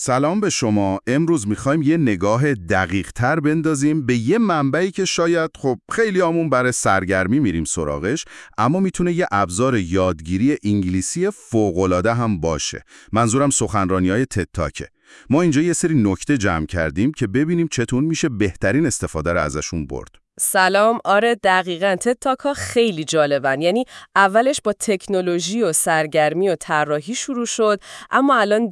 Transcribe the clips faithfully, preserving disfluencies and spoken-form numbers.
سلام به شما. امروز میخوایم یه نگاه دقیق تر بندازیم به یه منبعی که شاید خب خیلی آمون برای سرگرمی میریم سراغش، اما میتونه یه ابزار یادگیری انگلیسی فوق‌العاده هم باشه. منظورم سخنرانی‌های تد تاکه. ما اینجا یه سری نکته جمع کردیم که ببینیم چطور میشه بهترین استفاده رو ازشون برد. سلام. آره دقیقاً تد تاک ها خیلی جالبن. یعنی اولش با تکنولوژی و سرگرمی و طراحی شروع شد، اما الان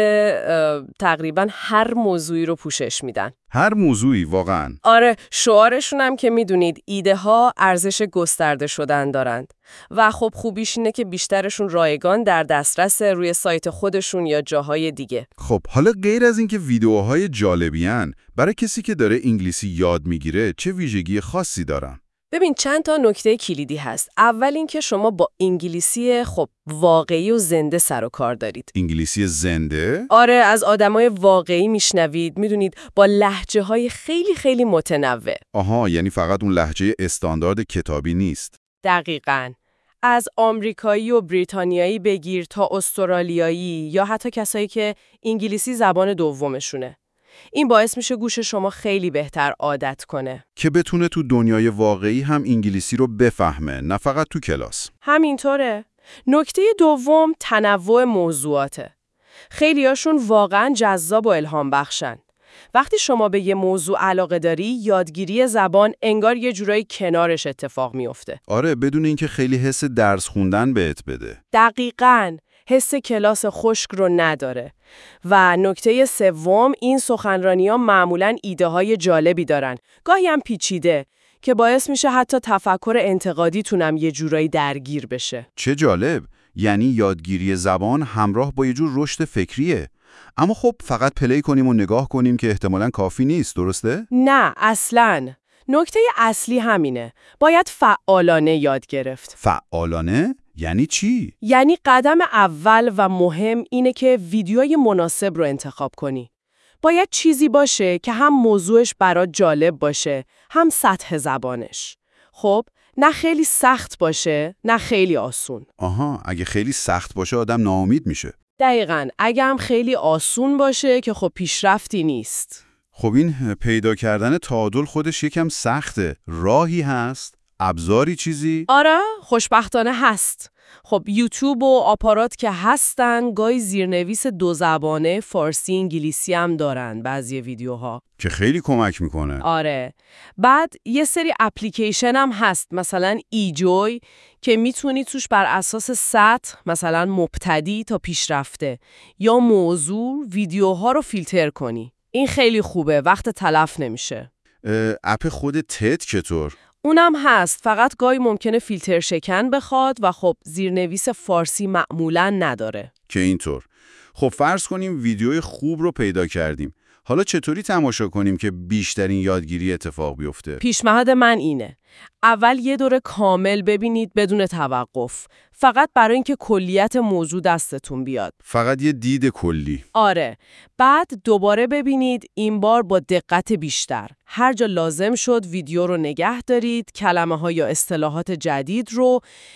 دیگه تقریباً هر موضوعی رو پوشش میدن. هر موضوعی واقعاً. آره، شعارشون هم که میدونید ایده ها ارزش گسترده شدن دارند و خب خوبیش اینه که بیشترشون رایگان در دسترس روی سایت خودشون یا جاهای دیگه. خب حالا غیر از اینکه ویدیوهای جالبیان، برای کسی که داره انگلیسی یاد میگیره چه ویژگی خاصی دارن؟ ببین چند تا نکته کلیدی هست. اول اینکه شما با انگلیسی خب واقعی و زنده سر و کار دارید. انگلیسی زنده؟ آره، از آدمای واقعی میشنوید، میدونید، با لهجه های خیلی خیلی متنوع. آها، یعنی فقط اون لهجه استاندارد کتابی نیست. دقیقاً. از آمریکایی و بریتانیایی بگیر تا استرالیایی یا حتی کسایی که انگلیسی زبان دومشونه. این باعث میشه گوش شما خیلی بهتر عادت کنه. که بتونه تو دنیای واقعی هم انگلیسی رو بفهمه، نه فقط تو کلاس. همینطوره. نکته دوم تنوع موضوعاته. خیلیاشون واقعاً جذاب و الهام بخشن. وقتی شما به یه موضوع علاقه داری، یادگیری زبان انگار یه جورایی کنارش اتفاق میفته. آره، بدون اینکه خیلی حس درس خوندن بهت بده. دقیقاً. حس کلاس خشک رو نداره. و نکته سوم، این سخنرانی‌ها معمولاً ایده‌های جالبی دارن، گاهی هم پیچیده، که باعث میشه حتی تفکر انتقادیتونم یه جورایی درگیر بشه. چه جالب! یعنی یادگیری زبان همراه با یه جور رشد فکریه. اما خب فقط پلی کنیم و نگاه کنیم که احتمالاً کافی نیست، درسته؟ نه، اصلاً. نکته اصلی همینه. باید فعالانه یاد گرفت. فعالانه؟ یعنی چی؟ یعنی قدم اول و مهم اینه که ویدیوی مناسب رو انتخاب کنی. باید چیزی باشه که هم موضوعش برات جالب باشه، هم سطح زبانش. خب، نه خیلی سخت باشه، نه خیلی آسون. آها، اگه خیلی سخت باشه آدم ناامید میشه. دقیقاً. اگه هم خیلی آسون باشه که خب پیشرفتی نیست. خب این پیدا کردن تعادل خودش یکم سخته. راهی هست؟ ابزاری چیزی؟ آره، خوشبختانه هست. خب یوتیوب و آپارات که هستن، گاهی زیرنویس دو زبانه فارسی انگلیسی هم دارن بعضی ویدیوها که خیلی کمک میکنه. آره. بعد یه سری اپلیکیشن هم هست، مثلا ایجوی، که میتونی توش بر اساس سطح، مثلا مبتدی تا پیشرفته یا موضوع، ویدیوها رو فیلتر کنی. این خیلی خوبه، وقت تلف نمیشه. اپ خود تد چطور؟ اونم هست، فقط گاهی ممکنه فیلتر شکن بخواد و خب زیرنویس فارسی معمولاً نداره. که اینطور. خب فرض کنیم ویدیوی خوب رو پیدا کردیم. حالا چطوری تماشا کنیم که بیشترین یادگیری اتفاق بیفته؟ پیشنهاد من اینه. اول یه دوره کامل ببینید بدون توقف. فقط برای اینکه کلیت موضوع دستتون بیاد. فقط یه دید کلی. آره. بعد دوباره ببینید، این بار با دقت بیشتر. هر جا لازم شد ویدیو رو نگه دارید، کلمه ها یا اصطلاحات جدید رو،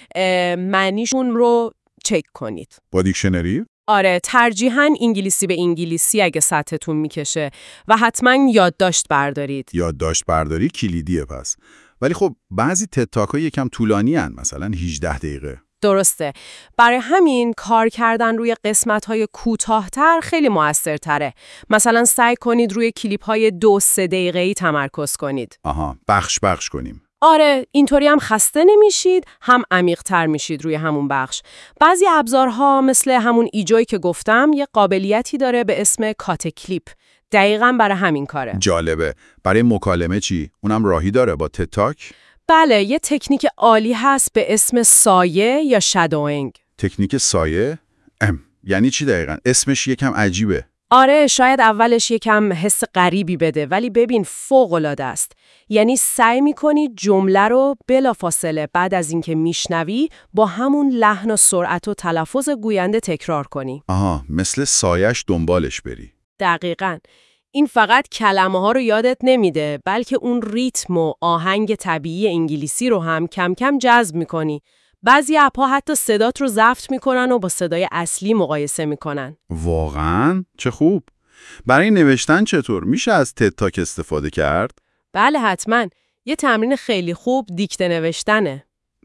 معنیشون رو چک کنید. با دیکشنری؟ آره، ترجیحاً انگلیسی به انگلیسی اگه سطحتون میکشه و حتماً یادداشت بردارید. یادداشت برداری کلیدیه پس. ولی خب بعضی تد تاک‌ها یکم طولانی هن، مثلا هجده دقیقه. درسته. برای همین کار کردن روی قسمت‌های کوتاه‌تر خیلی موثرتره. مثلا سعی کنید روی کلیپ‌های دو سه دقیقه‌ای تمرکز کنید. آها، بخش بخش کنیم. آره، اینطوری هم خسته نمیشید، هم عمیق‌تر میشید روی همون بخش. بعضی ابزارها مثل همون ایجوی که گفتم یه قابلیتی داره به اسم کات کلیپ. دقیقاً برای همین کاره. جالبه. برای مکالمه چی؟ اونم راهی داره با تد تاک؟ بله، یه تکنیک عالی هست به اسم سایه یا شادوینگ. تکنیک سایه؟ ام. یعنی چی دقیقاً؟ اسمش یکم عجیبه. آره، شاید اولش یکم حس غریبی بده، ولی ببین فوق‌العاده است. یعنی سعی می‌کنی جمله رو بلافاصله بعد از اینکه میشنوی با همون لحن و سرعت و تلفظ گوینده تکرار کنی. آها، مثل سایش دنبالش بری. دقیقاً. این فقط کلمه ها رو یادت نمیده، بلکه اون ریتم و آهنگ طبیعی انگلیسی رو هم کم کم جذب می‌کنی. بعضی اپ‌ها حتی صدات رو ضبط میکنن و با صدای اصلی مقایسه میکنن. واقعاً؟ چه خوب. برای نوشتن چطور؟ میشه از تد تاک استفاده کرد؟ بله حتما. یه تمرین خیلی خوب دیکته نوشتنه.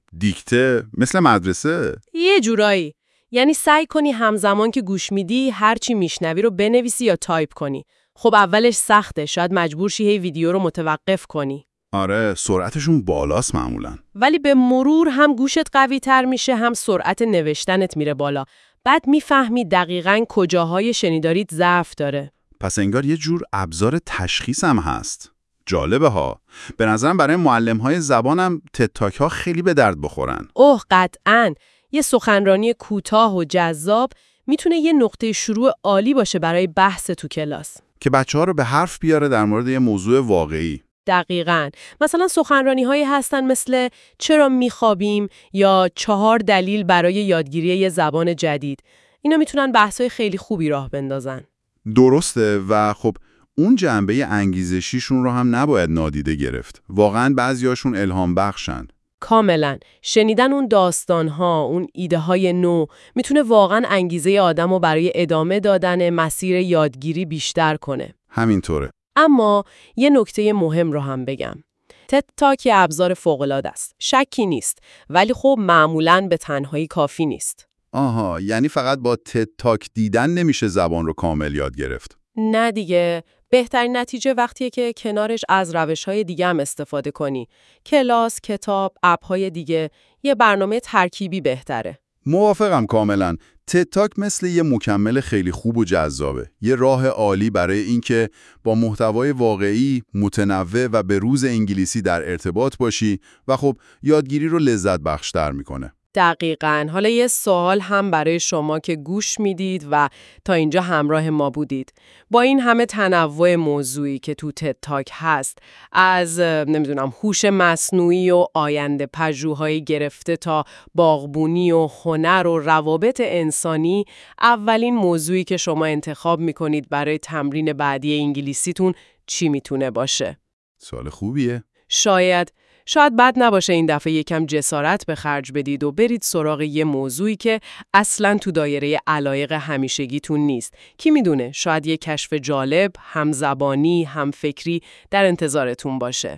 دیکته مثل مدرسه؟ یه جورایی. یعنی سعی کنی همزمان که گوش میدی هر چی میشنوی رو بنویسی یا تایپ کنی. خب اولش سخته، شاید مجبور شی هی ویدیو رو متوقف کنی. آره، سرعتشون بالاست معمولاً. ولی به مرور هم گوشت قوی تر میشه، هم سرعت نوشتنت میره بالا. بعد میفهمی دقیقاً کجاهای شنیداریت ضعف داره. پس انگار یه جور ابزار تشخیص هم هست. جالبه ها. به نظرم برای معلم‌های زبانم تد تاک ها خیلی به درد بخورن. اوه قطعاً. یه سخنرانی کوتاه و جذاب میتونه یه نقطه شروع عالی باشه برای بحث تو کلاس. که بچه‌ها رو به حرف بیاره در مورد یه موضوع واقعی. دقیقاً. مثلا سخنرانی هایی هستن مثل چرا میخوابیم یا چهار دلیل برای یادگیری یه زبان جدید. اینا میتونن بحث‌های خیلی خوبی راه بندازن. درسته و خب اون جنبه انگیزشیشون رو هم نباید نادیده گرفت. واقعاً بعضیاشون الهام بخشن. کاملاً. شنیدن اون داستان‌ها، اون ایده‌های نو میتونه واقعاً انگیزه آدمو برای ادامه دادن مسیر یادگیری بیشتر کنه. همینطوره. اما یه نکته مهم رو هم بگم. تد تاک یه ابزار فوق‌العاده است. شکی نیست. ولی خب معمولاً به تنهایی کافی نیست. آها، یعنی فقط با تد تاک دیدن نمیشه زبان رو کامل یاد گرفت. نه دیگه. بهترین نتیجه وقتیه که کنارش از روش‌های دیگه هم استفاده کنی. کلاس، کتاب، اپ‌های دیگه، یه برنامه ترکیبی بهتره. موافقم کاملا. تد تاک مثل یه مکمل خیلی خوب و جذابه. یه راه عالی برای اینکه با محتوای واقعی، متنوع و به روز انگلیسی در ارتباط باشی و خب یادگیری رو لذت بخشتر میکنه. دقیقاً. حالا یه سوال هم برای شما که گوش میدید و تا اینجا همراه ما بودید. با این همه تنوع موضوعی که تو تد تاک هست، از نمیدونم هوش مصنوعی و آینده پژوهایی گرفته تا باغبونی و هنر و روابط انسانی، اولین موضوعی که شما انتخاب میکنید برای تمرین بعدی انگلیسیتون چی میتونه باشه؟ سوال خوبیه. شاید شاید بد نباشه این دفعه یکم جسارت به خرج بدید و برید سراغ یه موضوعی که اصلاً تو دایره علایق همیشگیتون نیست. کی میدونه، شاید یه کشف جالب، هم زبانی، هم فکری در انتظارتون باشه.